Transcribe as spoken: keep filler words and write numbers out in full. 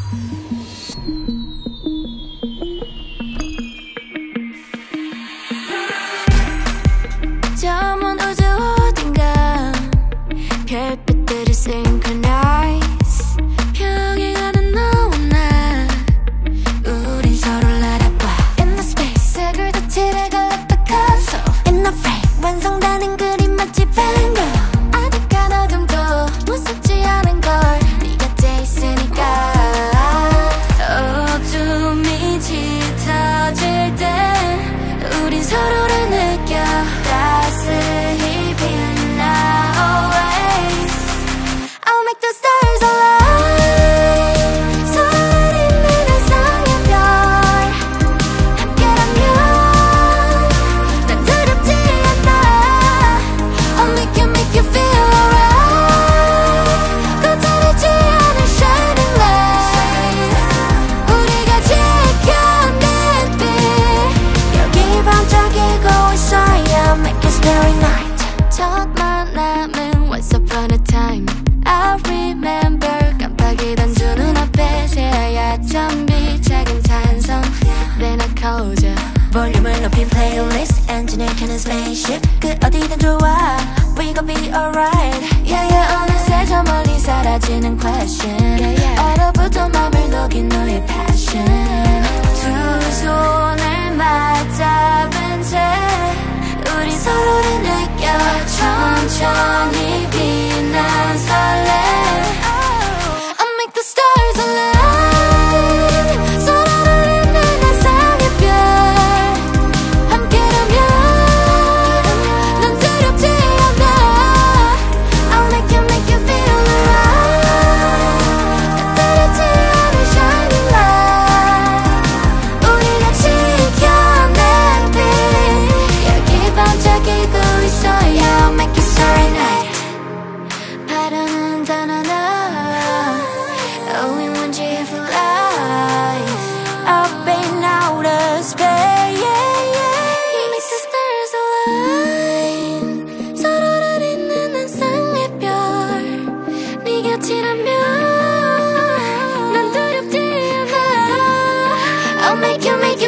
저 먼 우주 어딘가 별빛들이 synchronize 평행하는 너와 나 우린 서로를 알아봐 In the space 색을 다 칠해갈랐다 커서 In the frame 완성되는 그림 마치 밴드 아득한 어둠도 무섭지 않은 걸 네 곁에 있으니까 어둠이 짙어질 때 우린 서로를 느껴 따스히 빛나 always I'll make the stars align 서로를 잇는 햇살의 별 함께라면 난 두렵지 않아 I'll make you make you feel alright 거절하지 않은 shining light 우리가 지켜낸 빛 여기 반짝이고 있어요 Make it starry night 첫 만남은 once upon a time I remember 깜빡이던 두 눈앞에 새하얗던 빛 작은 탄성 Then I called you 볼륨을 높인 playlist 엔진을 켜는 spaceship 그 어디든 좋아 We gon' be alright Yeah yeah 어느새 저 멀리 사라지는 question yeah, yeah. 얼어붙은 맘을 녹인 너의 passion 두 손을 맞잡은 채 우리 서로를 느껴 천천히 빛난 설렘 I'll make the stars align 서로를 잇는 햇살의 별 함께라면 난 두렵지 않아 I'll make you make you feel alright 두렵지 않은 shining light 우리가 지켜낸 빛 여기 반짝이고 있어요 Make it starry night 바라는 단하나 Only one G for life Up in outer space You make the stars align 서로를 잇는 햇살의 별 네 곁이라면 난 두렵지 않아 I'll make you make you